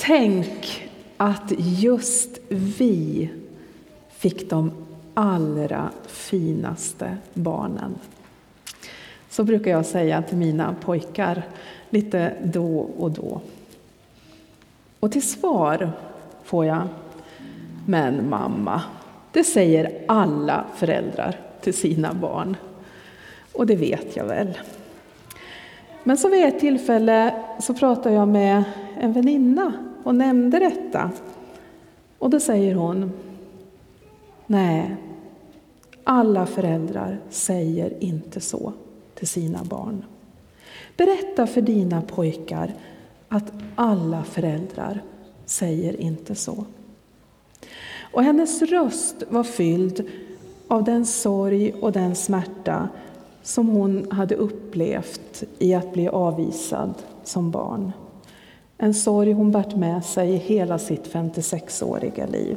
Tänk att just vi fick de allra finaste barnen. Så brukar jag säga till mina pojkar lite då och då. Och till svar får jag: men mamma, det säger alla föräldrar till sina barn. Och det vet jag väl. Men så vid ett tillfälle så pratade jag med en väninna och nämnde detta. Och då säger hon: nej, alla föräldrar säger inte så till sina barn. Berätta för dina pojkar att alla föräldrar säger inte så. Och hennes röst var fylld av den sorg och den smärta som hon hade upplevt i att bli avvisad som barn. En sorg hon bärt med sig i hela sitt 56-åriga liv.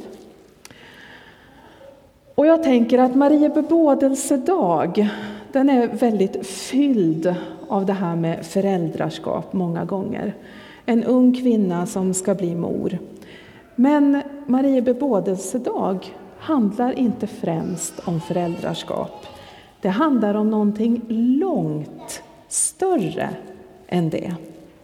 Och jag tänker att Marie bebådelsedag, den är väldigt fylld av det här med föräldraskap många gånger. En ung kvinna som ska bli mor. Men Marie bebådelsedag handlar inte främst om föräldraskap. Det handlar om någonting långt större än det.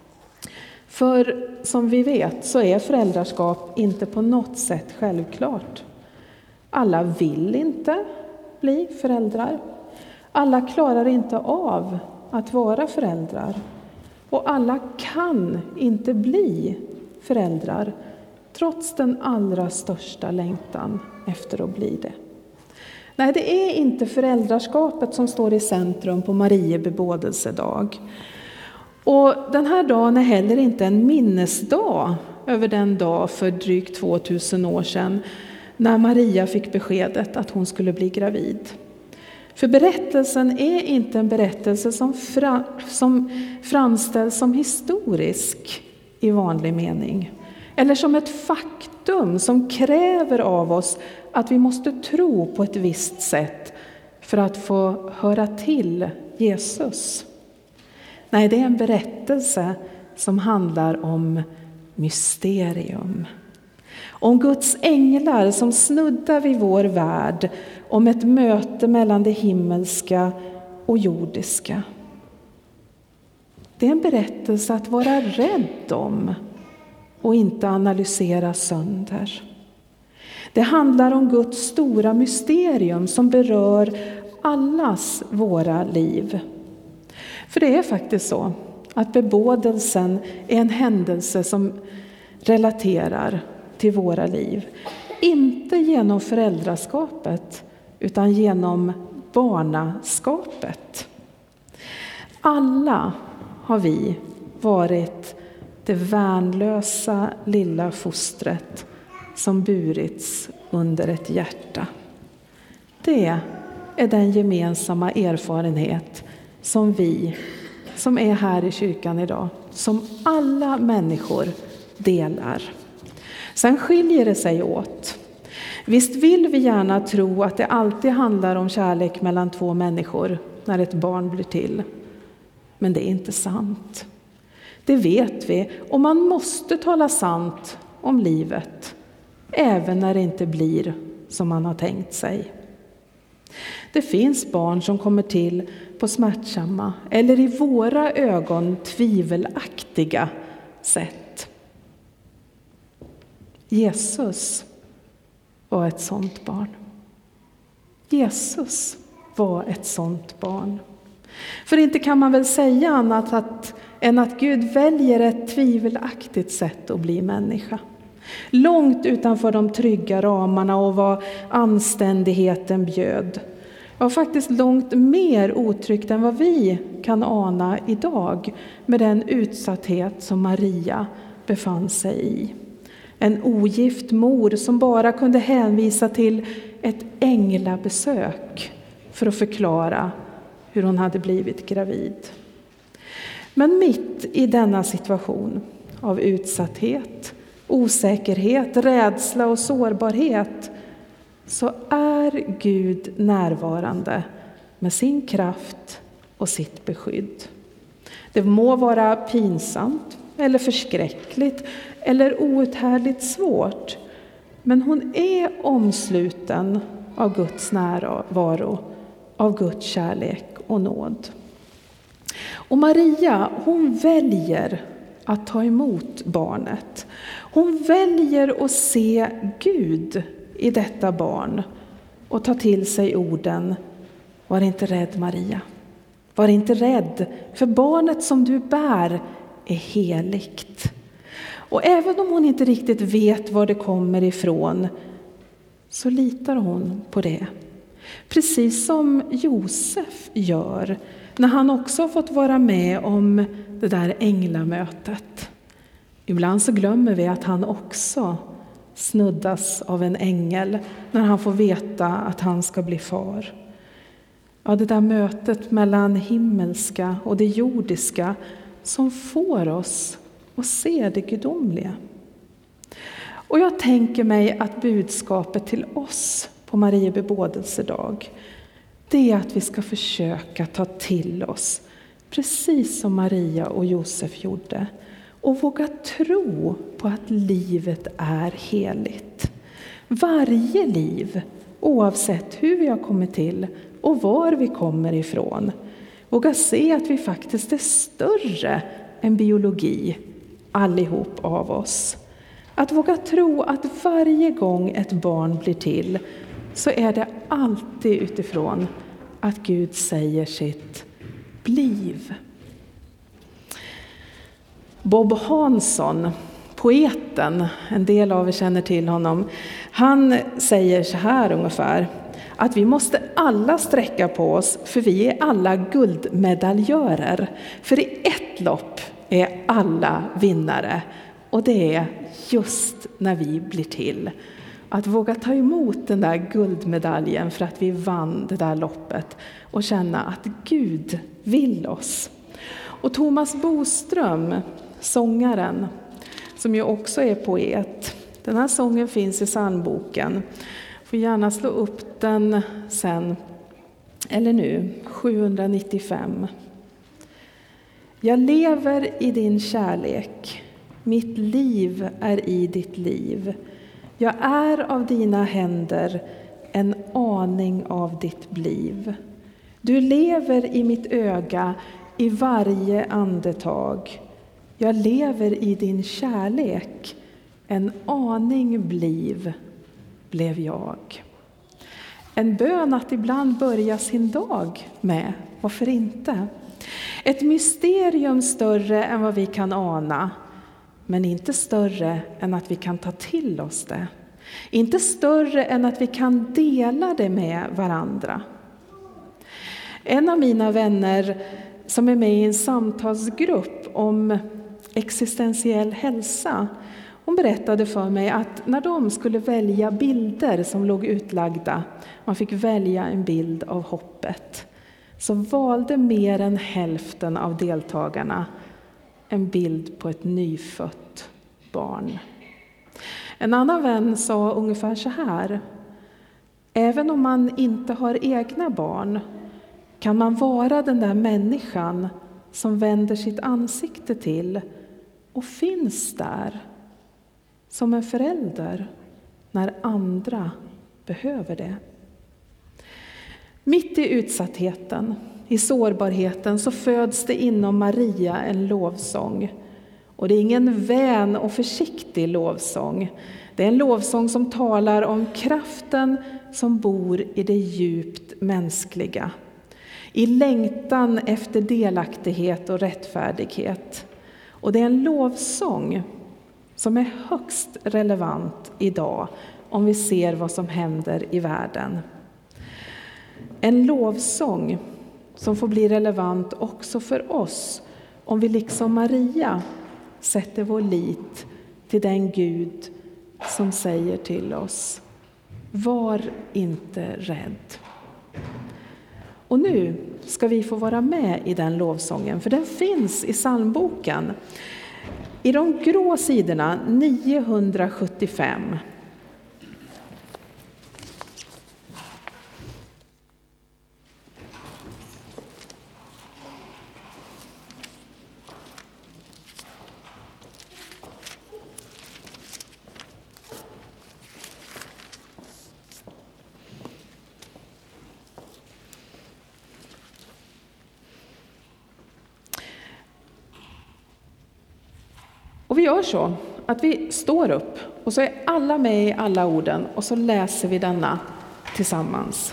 För som vi vet så är föräldraskap inte på något sätt självklart. Alla vill inte bli föräldrar. Alla klarar inte av att vara föräldrar. Och alla kan inte bli föräldrar trots den allra största längtan efter att bli det. Nej, det är inte föräldraskapet som står i centrum på Marie bebådelsedag. Och den här dagen är heller inte en minnesdag över den dag för drygt 2000 år sedan när Maria fick beskedet att hon skulle bli gravid. För berättelsen är inte en berättelse som framställs som historisk i vanlig mening. Eller som ett faktum som kräver av oss att vi måste tro på ett visst sätt för att få höra till Jesus. Nej, det är en berättelse som handlar om mysterium. Om Guds änglar som snuddar vid vår värld, om ett möte mellan det himmelska och jordiska. Det är en berättelse att vara rädd om och inte analysera sönder. Det handlar om Guds stora mysterium som berör allas våra liv. För det är faktiskt så att bebådelsen är en händelse som relaterar till våra liv. Inte genom föräldraskapet utan genom barnaskapet. Alla har vi varit det värnlösa lilla fostret som burits under ett hjärta. Det är den gemensamma erfarenhet som vi som är här i kyrkan idag, som alla människor delar. Sen skiljer det sig åt. Visst vill vi gärna tro att det alltid handlar om kärlek mellan två människor när ett barn blir till. Men det är inte sant. Det vet vi, och man måste tala sant om livet, även när det inte blir som man har tänkt sig. Det finns barn som kommer till på smärtsamma eller i våra ögon tvivelaktiga sätt. Jesus var ett sånt barn. Jesus var ett sånt barn. För inte kan man väl säga annat än att Gud väljer ett tvivelaktigt sätt att bli människa. Långt utanför de trygga ramarna och vad anständigheten bjöd. Ja, faktiskt långt mer otryggt än vad vi kan ana idag med den utsatthet som Maria befann sig i. En ogift mor som bara kunde hänvisa till ett änglabesök för att förklara hur hon hade blivit gravid. Men mitt i denna situation av utsatthet, osäkerhet, rädsla och sårbarhet så är Gud närvarande med sin kraft och sitt beskydd. Det må vara pinsamt, eller förskräckligt eller outhärdligt svårt. Men hon är omsluten av Guds närvaro, av Guds kärlek och nåd. Och Maria, hon väljer att ta emot barnet. Hon väljer att se Gud i detta barn och ta till sig orden: var inte rädd, Maria. Var inte rädd, för barnet som du bär är heligt. Och även om hon inte riktigt vet var det kommer ifrån, så litar hon på det. Precis som Josef gör när han också har fått vara med om det där änglamötet. Ibland så glömmer vi att han också snuddas av en ängel när han får veta att han ska bli far. Ja, det där mötet mellan himmelska och det jordiska som får oss att se det gudomliga. Och jag tänker mig att budskapet till oss på Marie bebådelsedag, det är att vi ska försöka ta till oss, precis som Maria och Josef gjorde, och våga tro på att livet är heligt. Varje liv, oavsett hur vi har kommit till och var vi kommer ifrån. Våga se att vi faktiskt är större än biologi, allihop av oss. Att våga tro att varje gång ett barn blir till, så är det alltid utifrån att Gud säger sitt bliv. Bob Hansson, poeten, en del av er känner till honom, han säger så här ungefär: att vi måste alla sträcka på oss, för vi är alla guldmedaljörer. För i ett lopp är alla vinnare, och det är just när vi blir till. Att våga ta emot den där guldmedaljen för att vi vann det där loppet och känna att Gud vill oss. Och Thomas Boström, sångaren, som ju också är poet, den här sången finns i psalmboken. Får gärna slå upp den sen, eller nu, 795. Jag lever i din kärlek, mitt liv är i ditt liv. Jag är av dina händer, en aning av ditt bliv. Du lever i mitt öga, i varje andetag. Jag lever i din kärlek, en aning blev jag. En bön att ibland börja sin dag med, varför inte? Ett mysterium större än vad vi kan ana, men inte större än att vi kan ta till oss det. Inte större än att vi kan dela det med varandra. En av mina vänner som är med i en samtalsgrupp om existentiell hälsa, hon berättade för mig att när de skulle välja bilder som låg utlagda, man fick välja en bild av hoppet, så valde mer än hälften av deltagarna en bild på ett nyfött barn. En annan vän sa ungefär så här: även om man inte har egna barn kan man vara den där människan som vänder sitt ansikte till och finns där som en förälder när andra behöver det. Mitt i utsattheten, i sårbarheten, så föds det inom Maria en lovsång. Och det är ingen vän och försiktig lovsång. Det är en lovsång som talar om kraften som bor i det djupt mänskliga. I längtan efter delaktighet och rättfärdighet. Och det är en lovsång som är högst relevant idag om vi ser vad som händer i världen. En lovsång som får bli relevant också för oss om vi liksom Maria sätter vår lit till den Gud som säger till oss: var inte rädd. Och nu ska vi få vara med i den lovsången, för den finns i psalmboken. I de grå sidorna 975. Och vi gör så att vi står upp och så är alla med i alla orden och så läser vi denna tillsammans.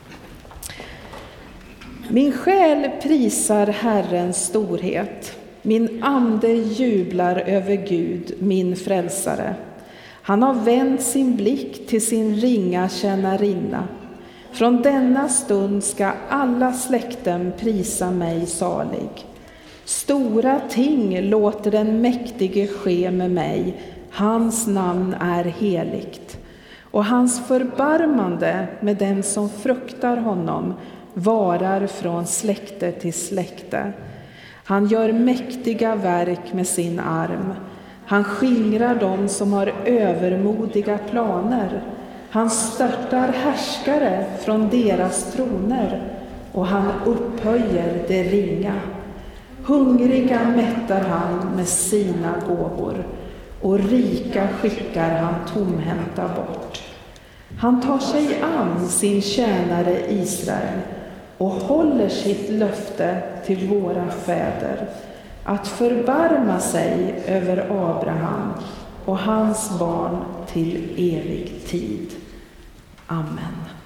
Min själ prisar Herrens storhet. Min ande jublar över Gud, min frälsare. Han har vänt sin blick till sin ringa tjänarinna. Från denna stund ska alla släkten prisa mig salig. Stora ting låter den mäktige ske med mig. Hans namn är heligt. Och hans förbarmande med den som fruktar honom varar från släkte till släkte. Han gör mäktiga verk med sin arm. Han skingrar dem som har övermodiga planer. Han störtar härskare från deras troner och han upphöjer det ringa. Hungriga mättar han med sina gåvor och rika skickar han tomhänta bort. Han tar sig an sin tjänare Israel och håller sitt löfte till våra fäder att förbarma sig över Abraham och hans barn till evig tid. Amen.